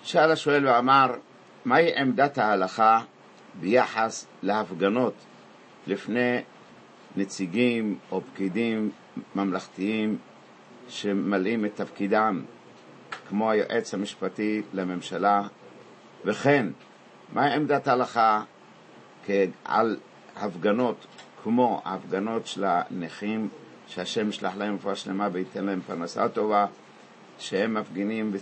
שאל השואל ואמר, מהי עמדת ההלכה ביחס להפגנות לפני נציגים או פקידים ממלכתיים שמלאים את תפקידם, כמו היועץ המשפטי לממשלה, וכן, מהי עמדת ההלכה על הפגנות כמו ההפגנות של הנכים, שהשם ישלח להם רפואה שלמה וייתן להם פרנסה טובה, שהם מפגינים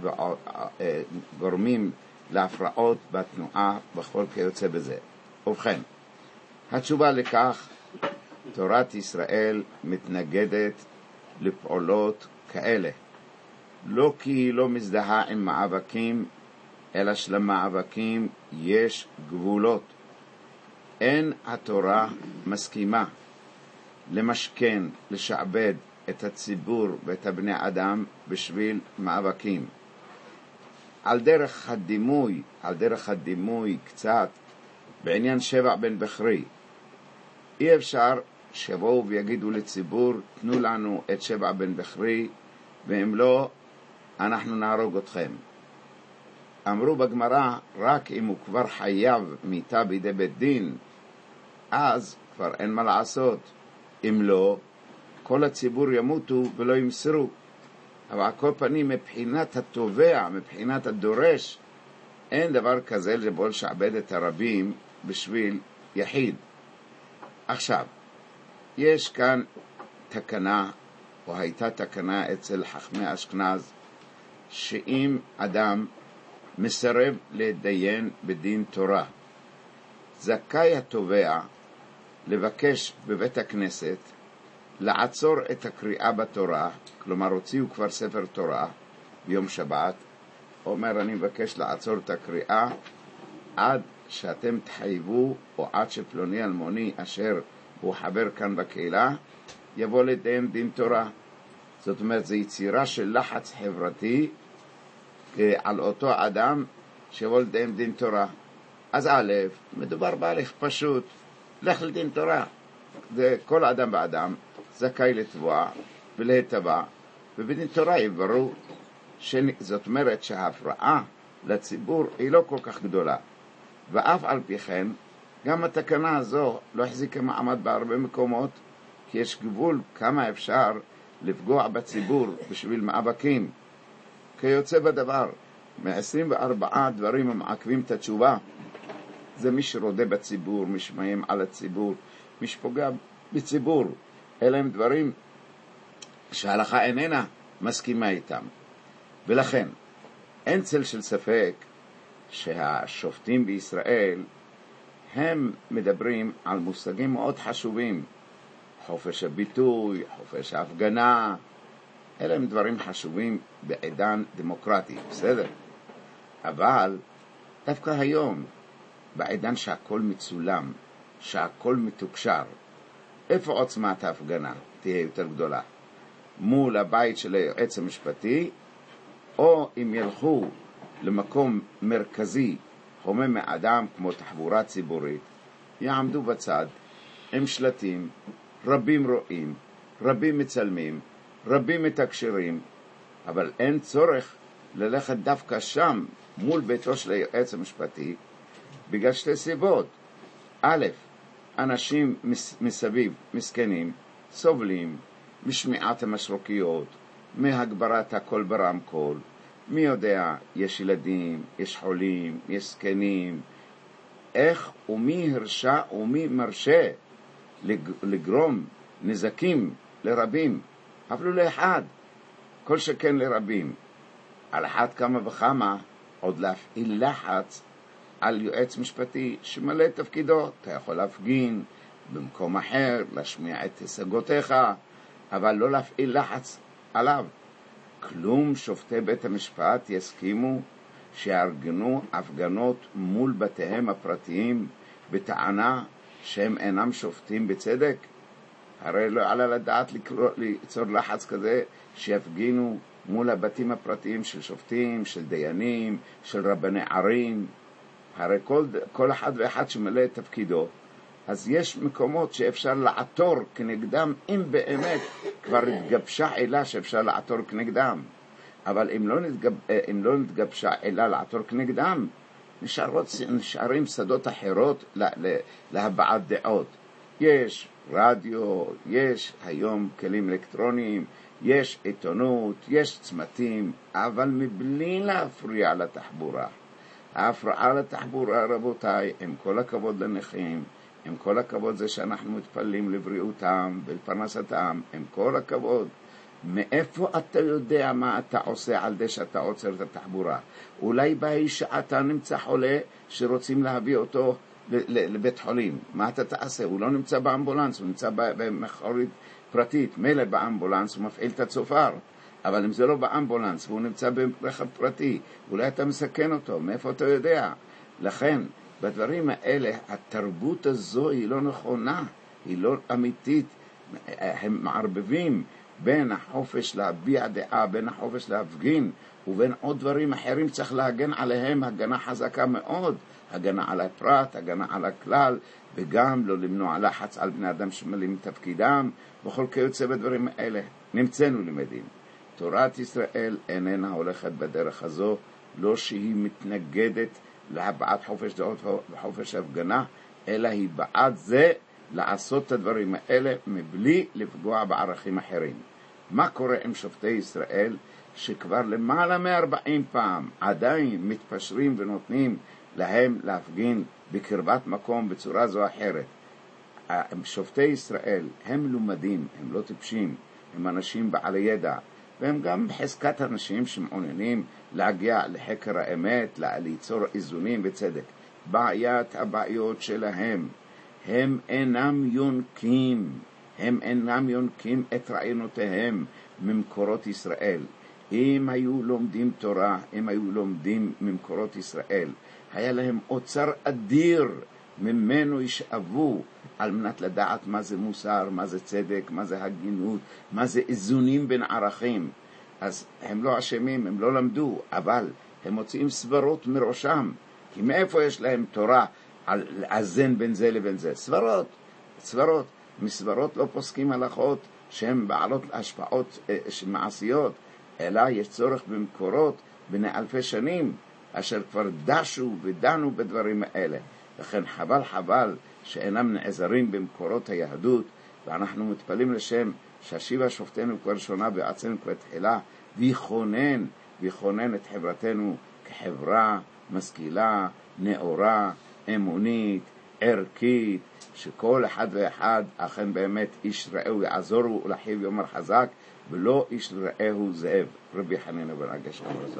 וגורמים להפרעות בתנועה בכל כיוצא בזה. ובכן, התשובה לכך, תורת ישראל מתנגדת לפעולות כאלה. לא כי היא לא מזדהה עם מאבקים, אלא שלמאבקים יש גבולות. אין התורה מסכימה למשכן, לשעבד את הציבור ואת הבני אדם בשביל מאבקים. על דרך הדימוי קצת בעניין שבע בן בכרי. אי אפשר שבואו ויגידו לציבור, תנו לנו את שבע בן בכרי, ואם לא, אנחנו נהרוג אתכם. אמרו בגמרא, רק אם הוא כבר חייב מיתה בידי בית דין, אז כבר אין מה לעשות. אם לא, כל הציבור ימותו ולא ימסרו. אבל על כל פנים, מבחינת התובע, מבחינת הדורש, אין דבר כזה לבוא לשעבד את הרבים בשביל יחיד. עכשיו, יש כאן תקנה, או הייתה תקנה אצל חכמי אשכנז, שאם אדם מסרב להתדיין בדין תורה, זכאי התובע לבקש בבית הכנסת לעצור את הקריאה בתורה, כלומר הוציאו כבר ספר תורה ביום שבת, אומר אני מבקש לעצור את הקריאה עד שאתם תחייבו, או עד שפלוני אלמוני אשר הוא חבר כאן בקהילה יבוא לדיין דין תורה. זאת אומרת, זו יצירה של לחץ חברתי על אותו אדם שיבוא לדיין דין תורה. אז א', מדובר בהליך פשוט, לך לדין תורה. זה כל אדם באדם זכאי לתבוע ולהתבע, ובדין תורה יברו. זאת אומרת שההפרעה לציבור היא לא כל כך גדולה. ואף על פי כן, גם התקנה הזו לא החזיקה מעמד בהרבה מקומות, כי יש גבול כמה אפשר לפגוע בציבור בשביל מאבקים. כיוצא בדבר, מ-24 דברים המעכבים את התשובה, זה מי שרודה בציבור, מי שמאיים על הציבור, מי שפוגע בציבור. אלה הם דברים שההלכה איננה מסכימה איתם. ולכן, אין צל של ספק שהשופטים בישראל הם מדברים על מושגים מאוד חשובים. חופש הביטוי, חופש ההפגנה, אלה הם דברים חשובים בעידן דמוקרטי, בסדר? אבל דווקא היום, בעידן שהכל מצולם, שהכל מתוקשר, איפה עוצמת ההפגנה תהיה יותר גדולה? מול הבית של היועץ המשפטי, או אם ילכו למקום מרכזי, הומה מאדם כמו תחבורה ציבורית, יעמדו בצד עם שלטים, רבים רואים, רבים מצלמים, רבים מתקשרים, אבל אין צורך ללכת דווקא שם מול ביתו של היועץ המשפטי, בגלל שתי סיבות. א', אנשים מסביב, מסכנים, סובלים משמיעת המשרוקיות, מהגברת הקול ברמקול, מי יודע, יש ילדים, יש חולים, יש סכנים, איך ומי הרשה ומי מרשה לגרום נזקים לרבים, אפילו לאחד, כל שכן לרבים. על אחת כמה וכמה עוד להפעיל לחץ על יועץ משפטי שמלא את תפקידו. אתה יכול להפגין במקום אחר, להשמיע את השגותיך, אבל לא להפעיל לחץ עליו. כלום שופטי בית המשפט יסכימו שיארגנו הפגנות מול בתיהם הפרטיים בטענה שהם אינם שופטים בצדק? הרי לא עלה לדעת ליצור לחץ כזה שיפגינו מול הבתים הפרטיים של שופטים, של דיינים, של רבני ערים. הרי כל אחד ואחד שמלא את תפקידו, אז יש מקומות שאפשר לעתור כנגדם, אם באמת כבר התגבשה עילה שאפשר לעתור כנגדם. אבל אם לא נתגבשה אלא לעתור כנגדם, נשארים שדות אחרות להבעת דעות. יש רדיו, יש היום כלים אלקטרוניים, יש עיתונות, יש צמתים, אבל מבלי להפריע לתחבורה. ההפרעה לתחבורה, רבותיי, עם כל הכבוד לנכים, עם כל הכבוד זה שאנחנו מתפללים לבריאותם ולפרנסתם, עם כל הכבוד, מאיפה אתה יודע מה אתה עושה על זה שאתה עוצר את התחבורה? אולי באיש שאתה נמצא חולה שרוצים להביא אותו לבית חולים. מה אתה תעשה? הוא לא נמצא באמבולנס, הוא נמצא במכונית פרטית. מילא באמבולנס הוא מפעיל את הצופר, אבל אם זה לא באמבולנס והוא נמצא ברכב פרטי, אולי אתה מסכן אותו. מאיפה אתה יודע? לכן, בדברים האלה, התרבות הזו היא לא נכונה, היא לא אמיתית. הם מערבבים בין החופש להביע דעה, בין החופש להפגין, ובין עוד דברים אחרים צריך להגן עליהם הגנה חזקה מאוד, הגנה על הפרט, הגנה על הכלל, וגם לא למנוע לחץ על בני אדם שמלאים תפקידם, וכל כיוצא בדברים האלה. נמצאנו למדים. תורת ישראל איננה הולכת בדרך הזו, לא שהיא מתנגדת להבעת חופש דעות וחופש הפגנה, אלא היא בעד זה לעשות את הדברים האלה מבלי לפגוע בערכים אחרים. מה קורה עם שופטי ישראל שכבר למעלה מ-40 פעם עדיין מתפשרים ונותנים להם להפגין בקרבת מקום בצורה זו או אחרת? שופטי ישראל הם לומדים, הם לא טיפשים, הם אנשים בעלי ידע, והם גם בחזקת אנשים שמעוניינים להגיע לחקר האמת, ליצור איזונים וצדק. הבעיות שלהם, הם אינם יונקים את רעיונותיהם ממקורות ישראל. אם היו לומדים תורה, אם היו לומדים ממקורות ישראל, היה להם אוצר אדיר ממנו ישאבו על מנת לדעת מה זה מוסר, מה זה צדק, מה זה הגינות, מה זה איזונים בין ערכים. אז הם לא אשמים, הם לא למדו, אבל הם מוציאים סברות מראשם. כי מאיפה יש להם תורה לאזן בין זה לבין זה? סברות. מסברות לא פוסקים הלכות שהן בעלות השפעות מעשיות, אלא יש צורך במקורות בני אלפי שנים, אשר כבר דשו ודנו בדברים האלה. לכן חבל שאינם נעזרים במקורות היהדות, ואנחנו מתפלים לשם שהשיבה שופטנו כבר ראשונה בארצנו כבר תחילה, ויכונן את חברתנו כחברה משכילה, נאורה, אמונית, ערכית, שכל אחד ואחד אכן באמת איש רעהו יעזורו ולחיו יאמר חזק, ולא איש רעהו זאב. רבי חנינא בן עקשיא.